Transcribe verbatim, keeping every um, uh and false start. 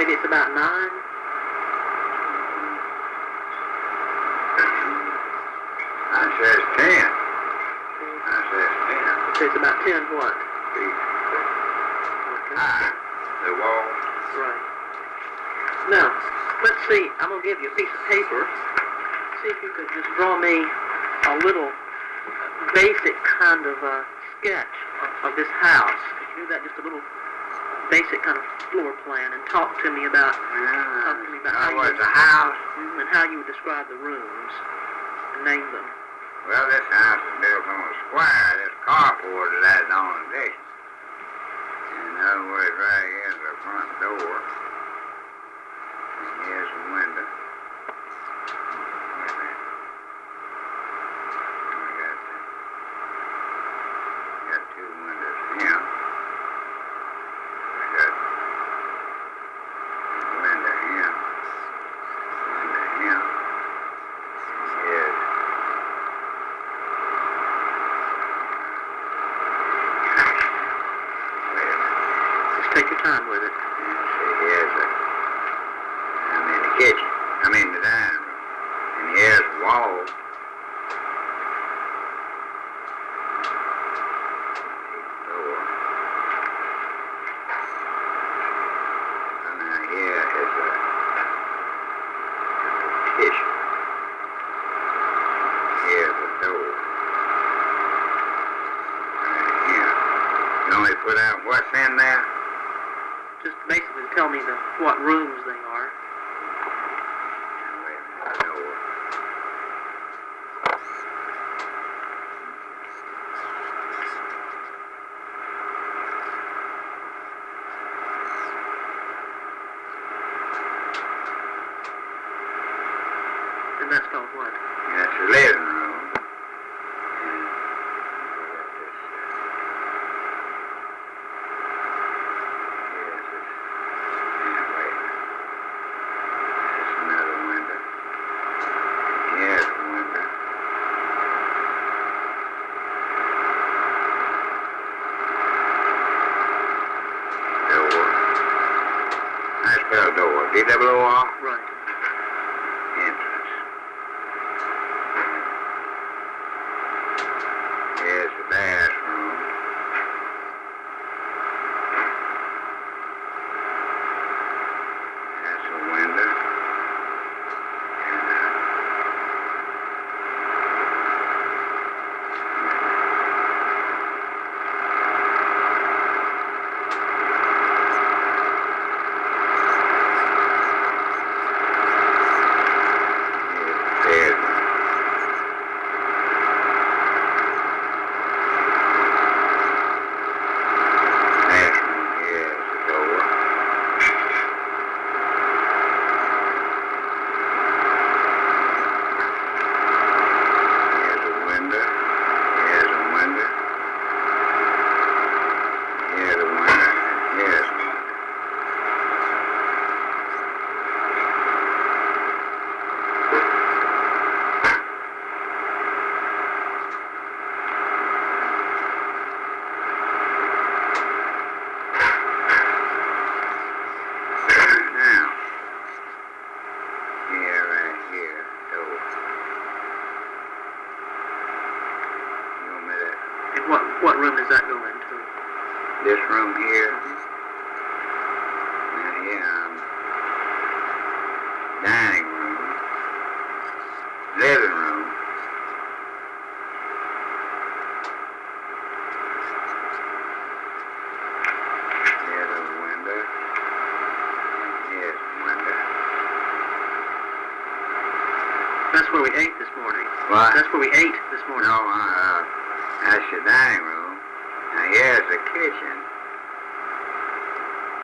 maybe it's about nine. I says ten. I says ten. Okay, it's about ten what? Feet. Okay. High. The wall. Right. Now, let's see. I'm going to give you a piece of paper. See if you could just draw me a little basic kind of uh, sketch of, of this house. Could you do that, just a little basic kind of floor plan, and talk to me about, Yeah. talk to me about That how you was would, the house. mm, and how you would describe the rooms and name them. Well, this house is built on a square. This carport is added on addition. In other words, right here's the front door. And here's the window. Wait a minute. We got, got two windows here. We got a window here. Window here. Here's Take your time with it. See, here's a, I'm in the kitchen. I'm in the dining room. And here's the wall. Door. And now here is a kitchen. Here's a door. Right here. You want me to put out what's in there? Just basically tell me the, what rooms they are. Now, wait a minute, door. And that's called what? That's the living room. And we got this. Here's this. Yeah, wait. There's another window. Here's a window. Door. I spell door. D W O R? Right. Entrance. Here's the bathroom. That's a window. And, uh, here's the bedroom. Bathroom, here's the door. Here's a window. Here's a window. Here's a window. Here's a window. Now, here, right here, door. You want me to, And what, what room does that go into? this room here? Now here, um, dining room, living room. Here's a window. Here's a window. That's where we ate this morning. What? That's where we ate this morning. No, uh, that's your dining room. Now here's the kitchen.